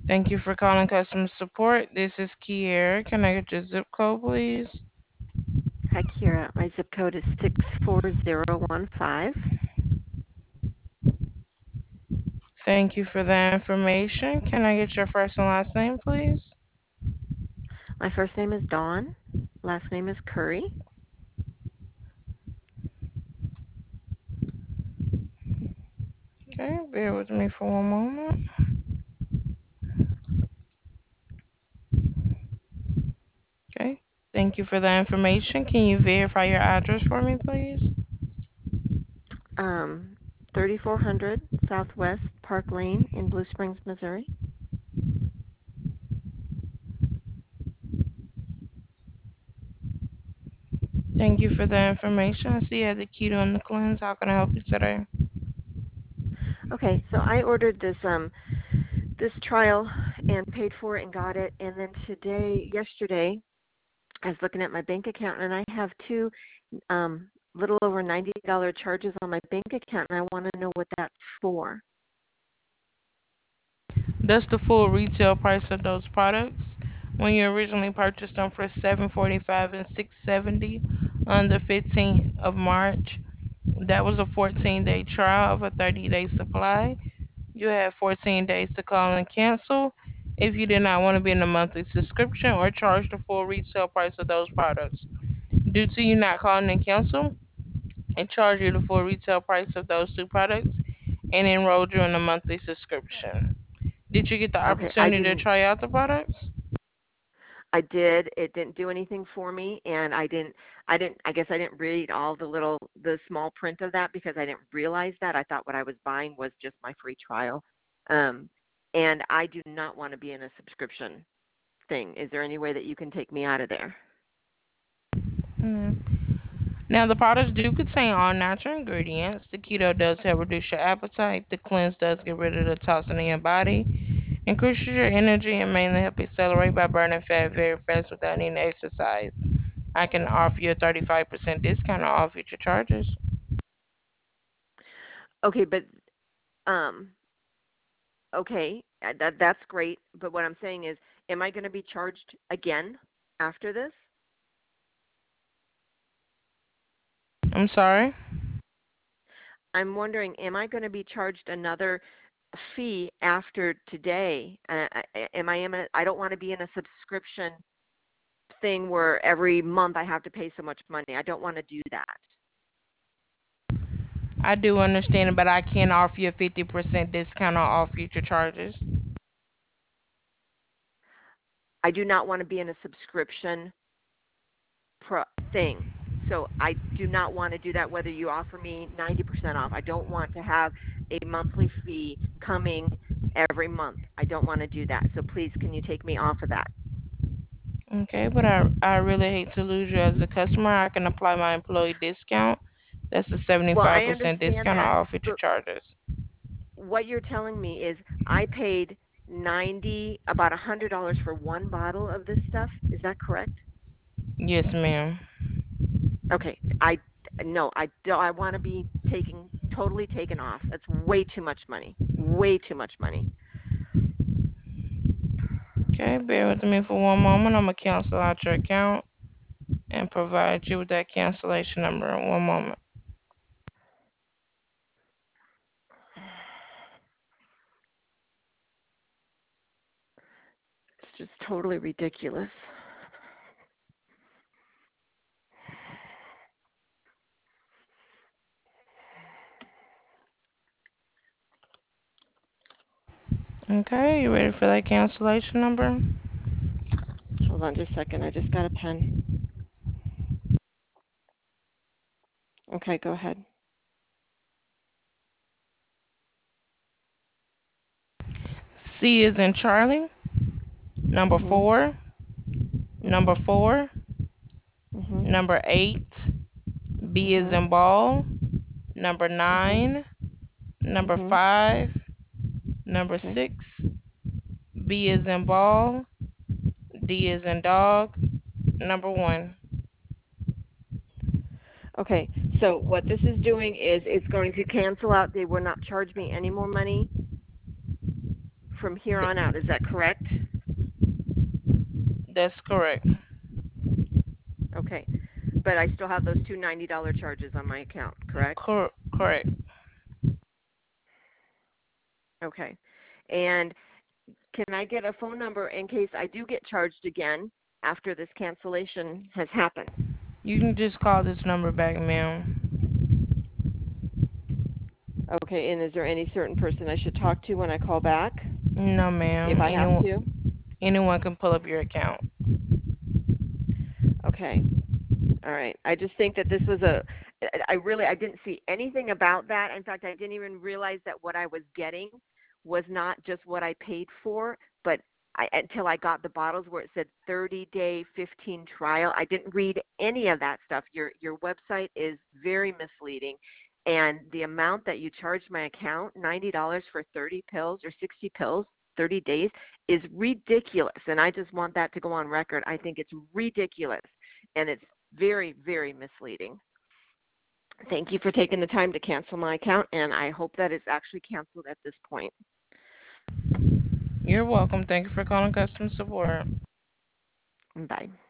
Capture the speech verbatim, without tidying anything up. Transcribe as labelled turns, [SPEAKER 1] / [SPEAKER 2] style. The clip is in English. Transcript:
[SPEAKER 1] Thank you for calling customer support. This is Kiera. Can I get your zip code, please?
[SPEAKER 2] Hi, Kira. My zip code is six four zero one five.
[SPEAKER 1] Thank you for that information. Can I get your first and last name, please?
[SPEAKER 2] My first name is Dawn. Last name is Curry.
[SPEAKER 1] Okay, bear with me for one moment. Okay, thank you for that information. Can you verify your address for me, please?
[SPEAKER 2] Um, thirty-four hundred Southwest Park Lane in Blue Springs, Missouri.
[SPEAKER 1] Thank you for that information. I see you had the keto and the cleanse. How can I help you today?
[SPEAKER 2] Okay, so I ordered this um this trial and paid for it and got it, and then today, yesterday, I was looking at my bank account and I have two um little over ninety dollar charges on my bank account, and I want to know what that's for.
[SPEAKER 1] That's the full retail price of those products. When you originally purchased them for seven forty-five and six seventy on the fifteenth of March, that was a fourteen day trial of a thirty day supply. You had fourteen days to call and cancel if you did not want to be in a monthly subscription or charge the full retail price of those products. Due to you not calling and cancel, it charged you the full retail price of those two products and enrolled you in a monthly subscription. Did you get the
[SPEAKER 2] Okay, I
[SPEAKER 1] opportunity to
[SPEAKER 2] didn't
[SPEAKER 1] try out the products?
[SPEAKER 2] I did. It didn't do anything for me, and I didn't. I didn't. I guess I didn't read all the little, the small print of that because I didn't realize that. I thought what I was buying was just my free trial, um, and I do not want to be in a subscription thing. Is there any way that you can take me out of there?
[SPEAKER 1] Mm. Now, the products do contain all natural ingredients. The keto does help reduce your appetite. The cleanse does get rid of the toxin in your body, increases your energy, and mainly help accelerate by burning fat very fast without needing to exercise. I can offer you a thirty-five percent discount on all future charges.
[SPEAKER 2] Okay, but um, okay, uh, that that's great. But what I'm saying is, am I going to be charged again after this?
[SPEAKER 1] I'm sorry?
[SPEAKER 2] I'm wondering, am I going to be charged another fee after today? Uh, I- am I in a, I don't want to be in a subscription thing where every month I have to pay so much money. I don't want to do that.
[SPEAKER 1] I do understand it, but I can offer you a fifty percent discount on all future charges.
[SPEAKER 2] I do not want to be in a subscription pro- thing. So I do not want to do that whether you offer me ninety percent off. I don't want to have a monthly fee coming every month. I don't want to do that. So please, can you take me off of that?
[SPEAKER 1] Okay, but I, I really hate to lose you as a customer. I can apply my employee discount. That's a
[SPEAKER 2] Well, I
[SPEAKER 1] seventy-five percent
[SPEAKER 2] understand
[SPEAKER 1] discount on
[SPEAKER 2] that,
[SPEAKER 1] all future
[SPEAKER 2] but
[SPEAKER 1] charges.
[SPEAKER 2] what you're telling me is I paid ninety about a hundred dollars for one bottle of this stuff. Is that correct?
[SPEAKER 1] Yes, ma'am.
[SPEAKER 2] Okay, I no, I don't. I want to be taken totally taken off. That's way too much money. Way too much money.
[SPEAKER 1] Okay, bear with me for one moment. I'm gonna cancel out your account and provide you with that cancellation number in one moment.
[SPEAKER 2] It's just totally ridiculous.
[SPEAKER 1] Okay, you ready for that cancellation number?
[SPEAKER 2] Hold on just a second. I just got a pen. Okay, go ahead.
[SPEAKER 1] C is in Charlie. Number
[SPEAKER 2] Mhm.
[SPEAKER 1] four. Number four.
[SPEAKER 2] Mhm.
[SPEAKER 1] Number eight. B is
[SPEAKER 2] Mhm.
[SPEAKER 1] in ball. Number
[SPEAKER 2] Mhm.
[SPEAKER 1] nine. Number
[SPEAKER 2] Mhm.
[SPEAKER 1] five. Number
[SPEAKER 2] Okay.
[SPEAKER 1] six. B is in ball. D is in dog. Number one.
[SPEAKER 2] Okay. So what this is doing is it's going to cancel out. They will not charge me any more money from here on out. Is that correct?
[SPEAKER 1] That's correct.
[SPEAKER 2] Okay. But I still have those two ninety dollars charges on my account, correct?
[SPEAKER 1] Cor- correct.
[SPEAKER 2] Okay. And can I get a phone number in case I do get charged again after this cancellation has happened?
[SPEAKER 1] You can just call this number back, ma'am.
[SPEAKER 2] Okay, and is there any certain person I should talk to when I call back
[SPEAKER 1] No,
[SPEAKER 2] if
[SPEAKER 1] ma'am.
[SPEAKER 2] I have
[SPEAKER 1] Anyone,
[SPEAKER 2] to?
[SPEAKER 1] anyone can pull up your account.
[SPEAKER 2] Okay. All right. I just think that this was a I really I didn't see anything about that. In fact, I didn't even realize that what I was getting was not just what I paid for, but I, until I got the bottles where it said thirty day fifteen trial. I didn't read any of that stuff. Your your website is very misleading, and the amount that you charged my account, ninety dollars for thirty pills or sixty pills, thirty days, is ridiculous. And I just want that to go on record. I think it's ridiculous, and it's very, very misleading. Thank you for taking the time to cancel my account, and I hope that it's actually canceled at this point.
[SPEAKER 1] You're welcome. Thank you for calling customer support.
[SPEAKER 2] Bye.